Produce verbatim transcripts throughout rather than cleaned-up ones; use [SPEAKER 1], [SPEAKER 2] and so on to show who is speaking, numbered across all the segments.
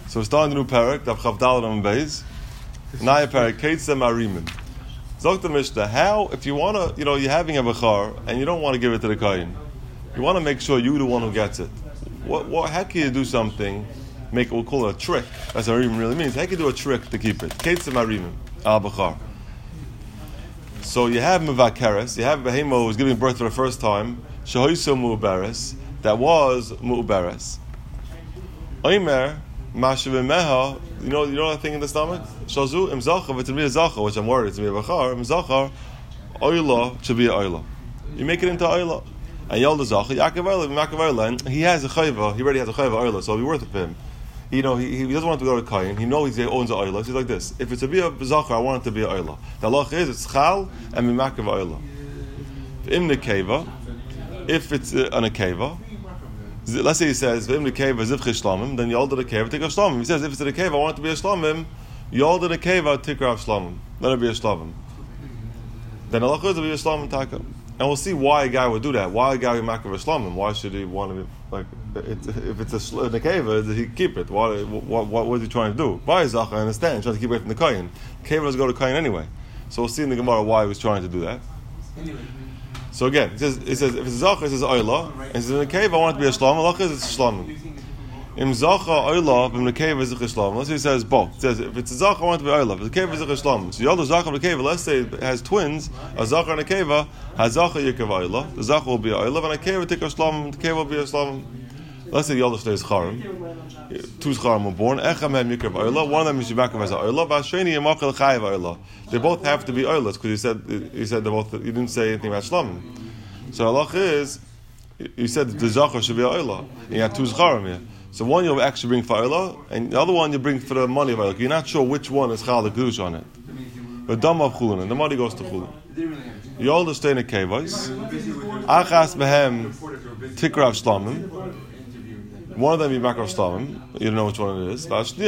[SPEAKER 1] So we're starting the new parak, Daf Chavdal and Beis. Naya parak, Keitzem Arimin. Zok the Mishnah, how, if you want to, you know, you're having a Bechar, and you don't want to give it to the Kohen, you want to make sure you're the one who gets it. What, what, how can you do something, make, we'll call it a trick, that's what Arimin really means, how can you do a trick to keep it? Keitzem Arimin, Al Bechar. So you have Mevakeres, you have Behemo who's giving birth for the first time, Shehoiso Mu'uberes, that was Mu'uberes. Oimer, Mashavimeha, you know, you know that thing in the stomach? Shazu, Imzachar, if it's to be a Zachar, which I'm worried it's to be a Bechar, Imzachar, Oila, should be a Oila. You make it into Oila. And Yol the Zachar, Yaakov Oila, Yaakov Oila, and he has a Chayva, he already has a Chayva Oila, so it'll be worth it for him. You know, he, he doesn't want to go to Kayin. He knows he owns an Oila. So he's like this. If it's to be a Zachar, I want it to be an Oila. The halach is, it's Chal and Mimakev Oila. In the Keva, if it's uh, an Akeva, let's say he says, in the Keva, Zivch Shlamim, then Yol the Keva, take a Shlamim. He says, if it's in the Keva, I want it to be a Shlamim, Yol the Keva, take of Shlamim. Let it be a Shlamim. Then the halach is to be a Shlamim Taka. And we'll see why a guy would do that. Why a guy would Mimakev a Shlamim? Why should he want to be, like, It, if it's a shl- in the keva, he keep it. What, what, what, what is he trying to do? Why is Zach? I understand. He's trying to keep away from the kohen. Keva go to kohen anyway. So we'll see in the Gemara why he was trying to do that. So again, it says, it says if it's Zach, it says Oyla. And it says in the keva, I want it to be a shlam. Allah is it's shlam. Im Zacha Oyla, in the keva is a shlam. Let's say he says both. It says if it's a Zach, I want it to be Oyla. If the keva is a shlam. So Yol Zach of the keva. Let's say it has twins. A Zach and a keva has Zach Yikav Oyla. The Zach will be Oyla, and a keva take a shlam. The keva will be a shlam. Let's say the other stays charim. Two charim were born. Echem hem yikav oila. One of them is Yibakav as a oila. V'asheni yamachel chayiv oila. They both have to be oilas because he said he said they both. He didn't say anything about shlamim. So halach is he said the zachar should be a oila. You had two charim here. So one you'll actually bring for oila, and the other one you bring for the money of oila. You're not sure which one is chal the gush on it. But dam of chulin, and the money goes to chulin. You all stay in a kevos. Achas behem tikrav shlamim. One of them you back off shlamim. You don't know which one it is.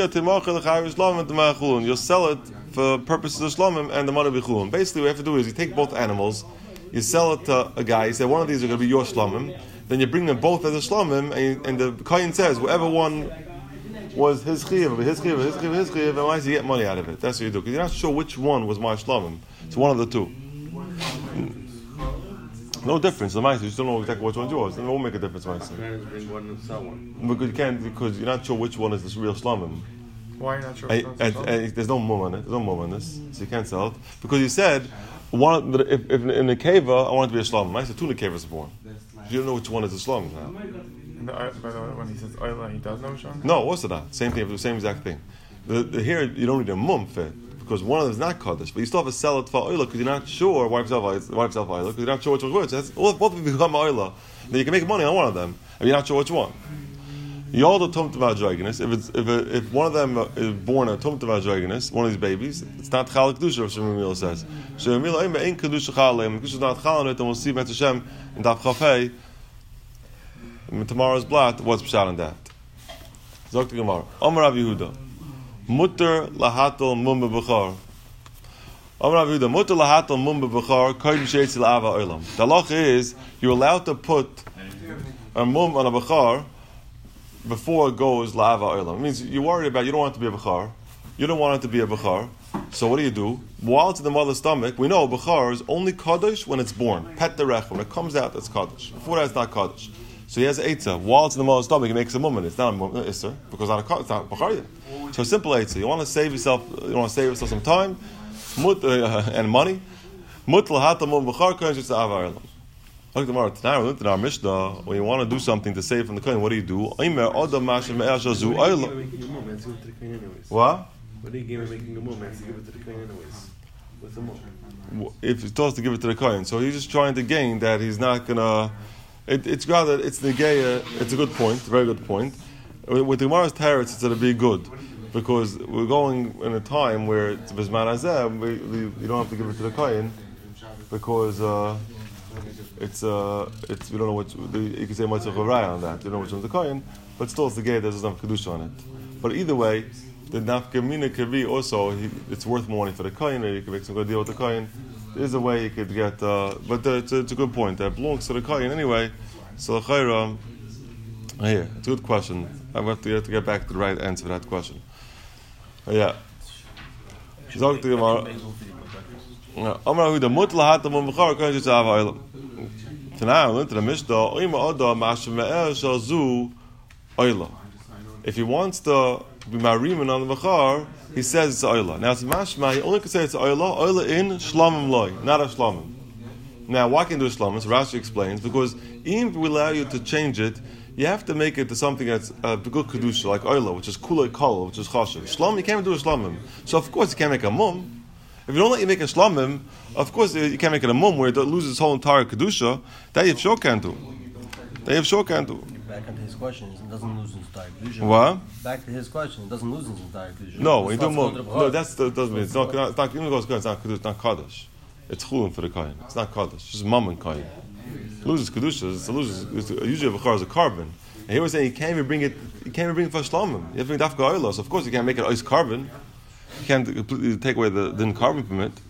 [SPEAKER 1] You'll sell it for purposes of shlamim, and the money will be chulun. Basically, what you have to do is you take both animals, you sell it to a guy. You say one of these are going to be your shlamim. Then you bring them both as a shlamim, and, you, and the kohen says whatever one was his chiyuv, his chiyuv, his chiyuv, his chiyuv, and why does he get money out of it? That's what you do because you're not sure which one was my shlamim. It's one of the two. No difference. The mice, you still know exactly which one's yours. It won't make a difference. Mice.
[SPEAKER 2] Bring one and sell one.
[SPEAKER 1] Because you can't, because you're not sure which one is the real shlamim.
[SPEAKER 3] Why are you not sure?
[SPEAKER 1] I, I, I, there's no mum on it. There's no mum on this, so you can't sell it. Because you said, one, if, if in the keva, I want it to be a shlamim. I said two nekevas are born. You don't know which one is the shlamim now.
[SPEAKER 3] The, by the way, when he says oila, he does know which one?
[SPEAKER 1] No, what's it not? Same thing. The same exact thing. The, the, here you don't need a mum fit. Because one of them is not kaddish, but you still have to sell it for oila because you're not sure wipe yourself wipe yourself oila because you're not sure which one's which. That's both of them become oila. Then you can make money on one of them, and you're not sure which one. You all the tumtav adroginus. If it's if a, if one of them is born a tumtav adroginus, one of these babies, it's not chal kedusha. Shemimila says Shemimila ain't ain't kedusha chalem. Kedusha is not chal on it, and we'll see Mitzvah Hashem in Daf Chafei in tomorrow's blot. What's pshat on that? Zok the Gemara. Amar Rav Yehuda. Mutter lahatal mum b'bechar. Amar Rav Yehuda, mutter lahatal mum b'bechar kodim sheitz l'ava olam. The halach is you're allowed to put a mum on a bechar before it goes la'ava olam. It means you're worried about you don't want it to be a bechar, you don't want it to be a bechar. So what do you do? While it's in the mother's stomach, we know a bechar is only kaddish when it's born. Pet derech, when it comes out, it's kaddish. Before that, it's not kaddish. So he has an eitzah. While it's in the mother's stomach, he makes a mum. It's not a mum, it's not because it's not bechar yet. So simple eitzah. You want to save yourself. You want to save yourself some time, mut uh, and money. Mut lahata mum bechar kohen sheitz la'ava olam. Look at the Gemara. In our Mishnah, when you want to do something to save from the kohen, what do you do? What?
[SPEAKER 2] What are you giving making a mum? Man, to give it to the kohen anyways. What's the mum?
[SPEAKER 1] If he's told to give it to the kohen, so he's just trying to gain that he's not gonna. It, it's rather it's negeya. It's a good point, very good point. With the Gemara's teretz, it's going to be good because we're going in a time where it's bisman hazeh. We, we you don't have to give it to the kohen because uh, it's uh, it's we don't know which the, you can say much of a raya on that. You don't know which one's the kohen, but still it's the gay. There's enough kedusha on it. But either way, the nafkamina could be also he, it's worth more money for the kohen, or you can make some good deal with the kohen. There's a way you could get, uh, but the, it's, a, it's a good point. That belongs to the kohen anyway. So chayra, Here, it's a good question. I have to, you have to get back to the right answer for that question. Yeah. Zog to Gemara. Amar hu the mutla hat am bechar kan you have oil. Tana learned the Mishnah oima oda mashem me'er shal zu oila. If he wants to be marimin on the bechar, he says it's oila. Now it's mashma, he only can say it's oila, oila in shlamim loy, not a shlamim. Now why can do shlamim? So Rashi explains, because even if we allow you to change it, you have to make it to something that's uh, good kedusha, like oila, which is kulei kol, which is chashiv. Shlamim, you can't do a shlamim. So of course you can't make a mum. If you don't let you make a shlamim, of course you can't make it a mum where it loses its whole entire kedusha. That you sure can't do. That you sure can't do.
[SPEAKER 4] Back into his question, it doesn't lose its entire kedusha.
[SPEAKER 1] What?
[SPEAKER 4] Back to his question, it doesn't lose its entire kedusha.
[SPEAKER 1] No, when you do mum, no, that's the, doesn't mean it's not. It's not even goes it's not kedusha, it's not kaddish. It's chulin for the kohen. It's not kaddish. It's just mum and kohen. It loses kedusha. It's a loses. It's a, usually a bechar is a carbon. And here we're saying you can't even bring it. You can't even bring it for shlamim. You have to bring dafka oilos. Of course, you can't make it ice carbon. You can't completely take away the din carbon from it.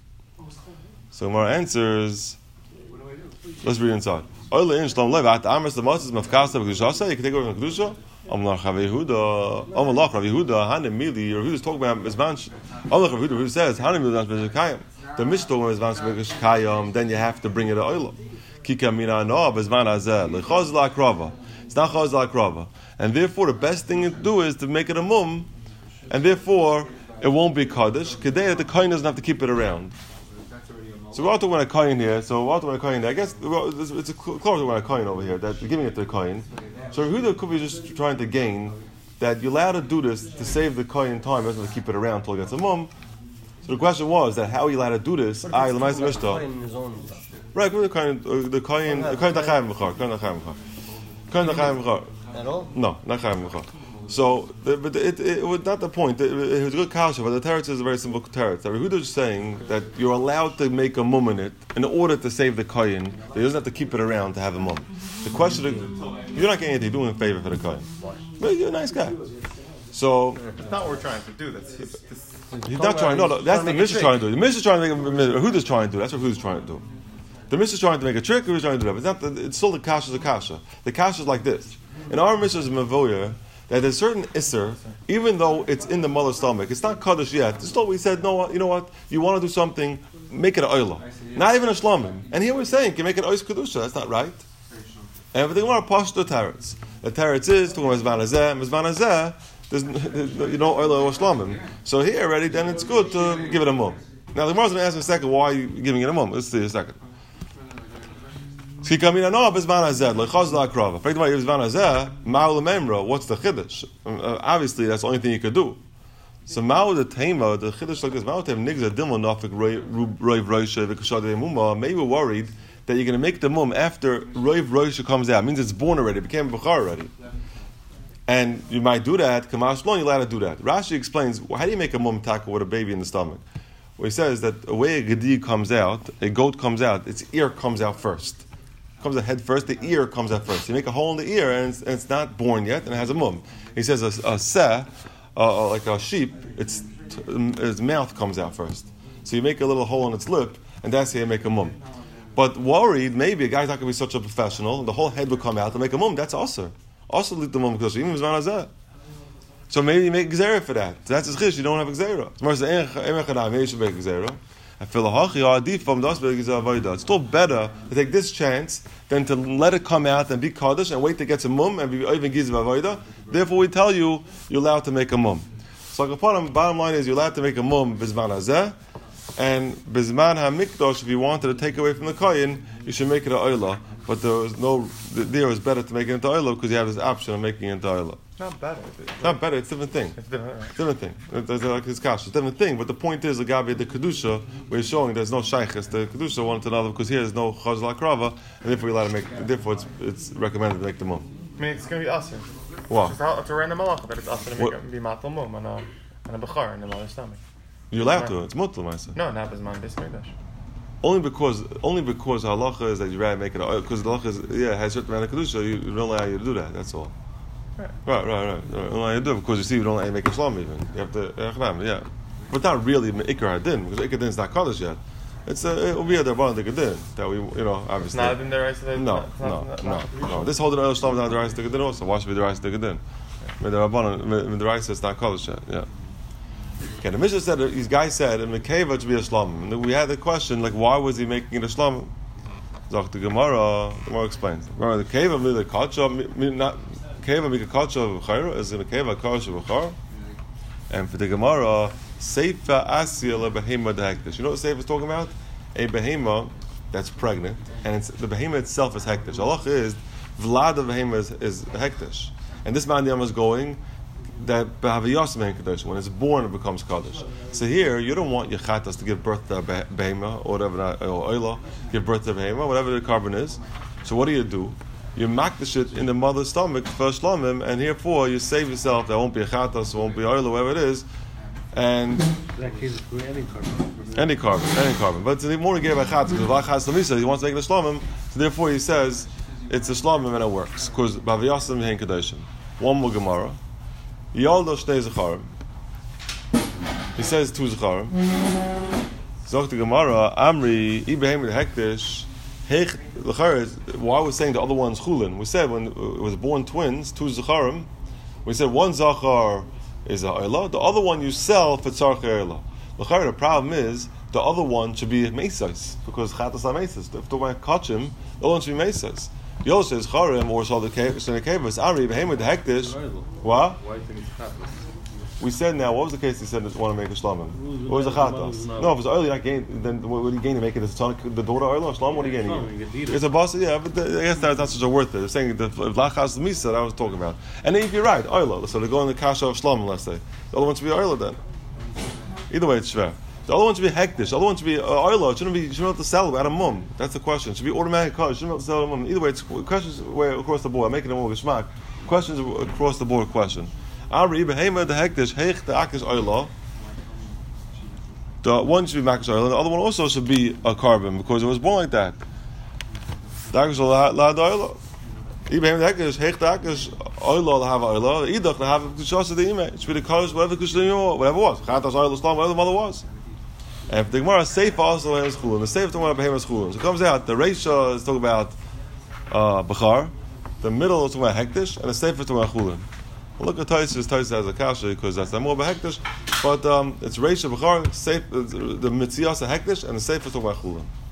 [SPEAKER 1] So our answers. Let's read inside. Oila in shlam lev at amers the moses mafkasa b'kedusha. You can take away from kedusha. Amalach Rav Yehuda. Amalach Rav Yehuda. Hanem mili. Rav Yehuda's talking about mizman. Amalach Rav Yehuda. Who says Hanem mili mizman shekayim. The Mishnah talking about mizman shekayim. Then you have to bring it to oila. Kika mina no mizman azeh lechaz la'akrava. It's not chaz la'akrava. And therefore, the best thing to do is to make it a mum. And therefore, it won't be kaddish. Kedei, the kohen doesn't have to keep it around. So we're all talking about a kohen here. So we're all talking about a kohen. I guess it's a close to a kohen over here. That you're giving it to the kohen. So Yehuda could be just trying to gain that you're allowed to do this to save the kohen time, doesn't have to keep it around until it gets a mum. So the question was that how are you allowed to do this? I l'mayis mishta. Right, the kohen, the kohen, the kohen dachayim b'char, kohen dachayim b'char, kohen dachayim b'char.
[SPEAKER 4] At all?
[SPEAKER 1] No, not chayim b'char. So, the, but it, it, it was not the point. It, it was a good kasha, but the teretz is a very simple teretz. Yehuda is saying that you're allowed to make a mum in it in order to save the kohen. He doesn't have to keep it around to have a mum. The question is, you're not getting anything. You're doing a favor for the kohen. But you're a nice guy. So,
[SPEAKER 3] That's not what we're trying to do. That's his, this,
[SPEAKER 1] he's not trying. No, no, that's the Mishnah trying to do. The Mishnah trying to make a Yehuda's trying to do. That's what Yehuda's trying to do. The Mishnah is trying to make a trick. Yehuda's trying to do that. It's not. The, it's still the kasha is a kasha. The kasha is like this. In our Mishnah is mavoya. That there's certain isser, even though it's in the mother's stomach, it's not kaddish yet. Still, we said, no, you know what? You want to do something, make it a oila, not even a shlamim. And here we're saying, you can make it ois kedusha. That's not right. And if they want to push the teretz, the teretz is to mizman hazeh, mizman hazeh. There's you know oila or shlamim. So here already, then it's good to give it a mum. Now the Gemara's going to ask in a second, why are you giving it a mum? Let's see a second. What's the chiddush? Uh, obviously, that's the only thing you could do. So, ma'u the tema, the chiddush like this, ma'u tem nigza dilma nafik roiv roisha v'kashadei mumma. Maybe we're worried that you're going to make the mum after roiv roisha comes out. It means it's born already, it became a bechar already. And you might do that. Kamash long, you're allowed to do that. Rashi explains, well, how do you make a mum taka with a baby in the stomach? Well, he says that the way a gedi comes out, a goat comes out, its ear comes out first. Comes the head first, the ear comes out first. You make a hole in the ear, and it's, and it's not born yet, and it has a mum. He says a, a seh, uh, like a sheep, its, its mouth comes out first. So you make a little hole in its lip, and that's how you make a mum. But worried, maybe a guy's not going to be such a professional, the whole head will come out to make a mum. That's also. Also leave the mum because even mizman hazeh. So maybe you make gzera for that. That's his chish. You don't have gzera. It's still better to take this chance than to let it come out and be kaddish and wait to get some mum and be even giz v'avoda. Therefore, we tell you you're allowed to make a mum. So, the bottom line is you're allowed to make a mum bizman hazeh, and bizman hamikdosh. If you wanted to take away from the kohen, you should make it a oila. But there was no. There was better to make it into oila because you have this option of making it into oila.
[SPEAKER 3] Not better.
[SPEAKER 1] Not better. It's a different thing.
[SPEAKER 3] It's different. Right.
[SPEAKER 1] Different thing. It's like his kash. It's a different thing. But the point is, agabe the kedusha, we're showing there's no shaykhis. The kedusha one to another because here there's no chaz la'akrava, and therefore we're allowed to make. Therefore, it's it's recommended to make the mum.
[SPEAKER 3] I mean, it's going to be aser.
[SPEAKER 1] Wow.
[SPEAKER 3] It's, it's a random malacha, but it's aser to make a, be matal mum on a on a bechar in the mother's stomach.
[SPEAKER 1] You're allowed to. It's mutal, I say.
[SPEAKER 3] No, not as man this dash.
[SPEAKER 1] Only because only because halacha is that you rather make it because the halacha is yeah has certain amount of kedusha. You don't allow you to do that. That's all.
[SPEAKER 3] Right,
[SPEAKER 1] right, right. right. You don't allow you to do it because you see you don't allow you to make a shlam even. You have to yeah. But not really ikar hadin because ikar hadin is not kaddish yet. It's a, it will be a derban dekadin that we, you know, obviously.
[SPEAKER 3] It's not in the rice.
[SPEAKER 1] No, no, no, no. This whole the oil shlam is not the rice dekadin also. Why should be the rice dekadin? With the rabbanon, with the rice, it's not kodesh yet. Yeah. Okay, the Mishnah said, these guys said, in Mekeva to be a shlam. And we had the question, like, why was he making it a shlam? Zok the Gemara, the Gemara explains. Remember, the Keva, the Kacha, not Keva, Mika Kacha of Chayra, is in a Keva, Kacha of Chayra. And for the Gemara, Seifa Asya le Behema de Hektish. You know what Seifa is talking about? A Behema that's pregnant, and it's, the Behema itself is Hektish. Allah is, Vlad of Behema is, is Hektish. And this man is going, that when it's born, it becomes kaddish. So here, you don't want your chatas to give birth to a behema or whatever, or oila, give birth to a behema, whatever the carbon is. So what do you do? You makdish it in the mother's stomach for shlamim, and herefore you save yourself. There won't be a chatas, there won't be oila, whatever it is, and
[SPEAKER 2] that case for any carbon,
[SPEAKER 1] any carbon, any carbon. But the more he gave a chatas, because he wants to make it a shlamim, so therefore he says it's a shlamim and it works because baviyasam hein kadashim. One more Gemara. Yaldo shnei zecharim. He says two zecharim. Zok the Gemara, Amri, Ibrahim hektish, Heich, why we're saying the other one's chulin? We said when it was born twins, two zecharim, we said one zachar is a oila, the other one you sell for tzarchei oila. The problem is, the other one should be mesais, because chatas are mesais. If we're talking about kachim, the other one should be mesais. Yol says charim or so the kavas. Amri Ibrahim hektish. What?
[SPEAKER 2] Why do you think it's chatas?
[SPEAKER 1] We said now, what was the case he said that want to make a shlamim? What was the chatas? No, if it's early, I gain, then what do you gain to make it? Is the daughter early or shlam? What are you gaining? It's a boss, yeah, but the, I guess that's not such a worth it. They're saying the lachas misa that I was talking about. And then if you're right, oila, so they go in the kasha of shlam, let's say. The other one should be oila then. Either way, it's shver. The other one should be hektish. The other one should be uh, oila. It shouldn't be, you shouldn't have to sell at a mum. That's the question. It should be automatic car. You shouldn't have to sell at a mum. Either way, it's questions across the board. I'm making it more geschmack. Questions across the board question. Ari behema the hektish heich the akish oila. The one should be makish oila. The other one also should be a carbon because it was born like that. The akish oila la oila. Ibehema the hektish heich the akish oila la have oila. Idach la have kushas the image. It should be the kosh whatever kushas whatever was. Chatas oila stam whatever the mother was. And if the Gemara Seifa also has chulun, the Seifa talking about behemoth's chulun. So it comes out the Reisha is talking about uh, Bechar, the middle is talking about Hektish, and the Seifa is talking about chulun. Well, look at Taisus, Taisus has a kasha because that's more about Hektish, but um, it's Reisha Bechar, Seif, the Mitzias Hektish, and the Seifa is talking about chulun.